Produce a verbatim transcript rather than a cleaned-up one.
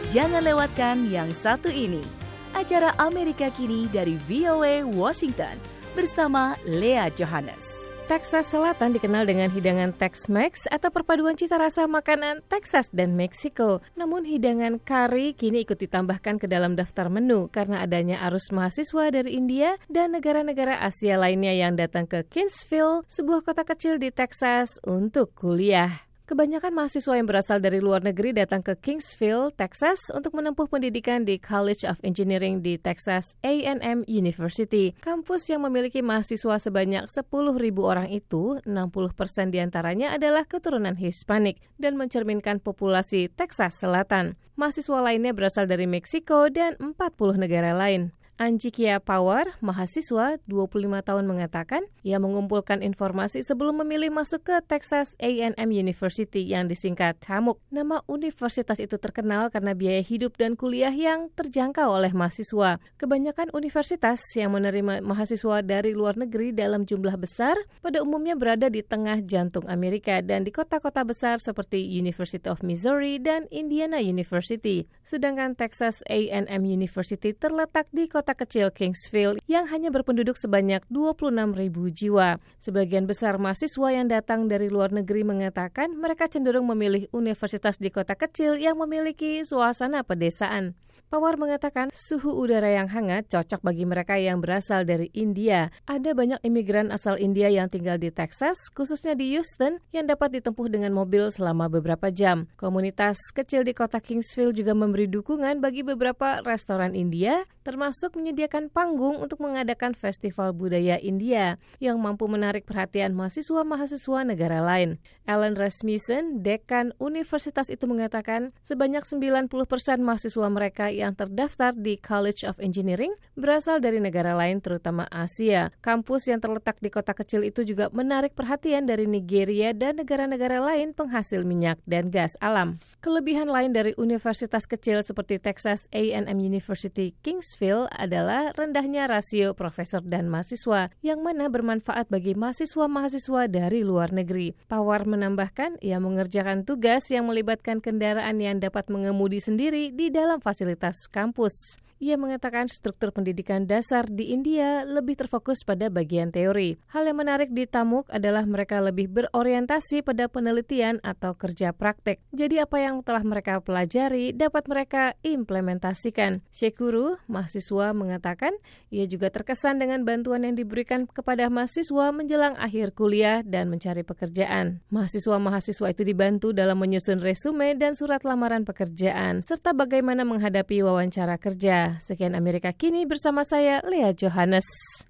Jangan lewatkan yang satu ini. Acara Amerika Kini dari V O A Washington bersama Lea Johannes. Texas Selatan dikenal dengan hidangan Tex-Mex atau perpaduan cita rasa makanan Texas dan Meksiko. Namun hidangan kari kini ikut ditambahkan ke dalam daftar menu karena adanya arus mahasiswa dari India dan negara-negara Asia lainnya yang datang ke Kingsville, sebuah kota kecil di Texas untuk kuliah. Kebanyakan mahasiswa yang berasal dari luar negeri datang ke Kingsville, Texas untuk menempuh pendidikan di College of Engineering di Texas A and M University. Kampus yang memiliki mahasiswa sebanyak sepuluh ribu orang itu, enam puluh persen diantaranya adalah keturunan Hispanik dan mencerminkan populasi Texas Selatan. Mahasiswa lainnya berasal dari Meksiko dan empat puluh negara lain. Anjikia Power, mahasiswa dua puluh lima tahun mengatakan, ia mengumpulkan informasi sebelum memilih masuk ke Texas A and M University yang disingkat T A M U C. Nama universitas itu terkenal karena biaya hidup dan kuliah yang terjangkau oleh mahasiswa. Kebanyakan universitas yang menerima mahasiswa dari luar negeri dalam jumlah besar pada umumnya berada di tengah jantung Amerika dan di kota-kota besar seperti University of Missouri dan Indiana University. Sedangkan Texas A and M University terletak di kota kecil Kingsville yang hanya berpenduduk sebanyak dua puluh enam ribu jiwa. Sebagian besar mahasiswa yang datang dari luar negeri mengatakan mereka cenderung memilih universitas di kota kecil yang memiliki suasana pedesaan. Pawar mengatakan suhu udara yang hangat cocok bagi mereka yang berasal dari India. Ada banyak imigran asal India yang tinggal di Texas, khususnya di Houston, yang dapat ditempuh dengan mobil selama beberapa jam. Komunitas kecil di kota Kingsville juga memberi dukungan bagi beberapa restoran India, termasuk menyediakan panggung untuk mengadakan festival budaya India yang mampu menarik perhatian mahasiswa-mahasiswa negara lain. Alan Rasmussen, dekan universitas itu mengatakan sebanyak sembilan puluh persen mahasiswa mereka yang terdaftar di College of Engineering berasal dari negara lain terutama Asia. Kampus yang terletak di kota kecil itu juga menarik perhatian dari Nigeria dan negara-negara lain penghasil minyak dan gas alam. Kelebihan lain dari universitas kecil seperti Texas A and M University Kingsville adalah rendahnya rasio profesor dan mahasiswa yang mana bermanfaat bagi mahasiswa-mahasiswa dari luar negeri. Pawar menambahkan ia mengerjakan tugas yang melibatkan kendaraan yang dapat mengemudi sendiri di dalam fasilitas kampus. Ia mengatakan struktur pendidikan dasar di India lebih terfokus pada bagian teori. Hal yang menarik di T A M U C adalah mereka lebih berorientasi pada penelitian atau kerja praktek. Jadi apa yang telah mereka pelajari dapat mereka implementasikan. Shekuru, mahasiswa, mengatakan ia juga terkesan dengan bantuan yang diberikan kepada mahasiswa menjelang akhir kuliah dan mencari pekerjaan. Mahasiswa-mahasiswa itu dibantu dalam menyusun resume dan surat lamaran pekerjaan, serta bagaimana menghadapi wawancara kerja. Sekian Amerika Kini bersama saya, Lea Johannes.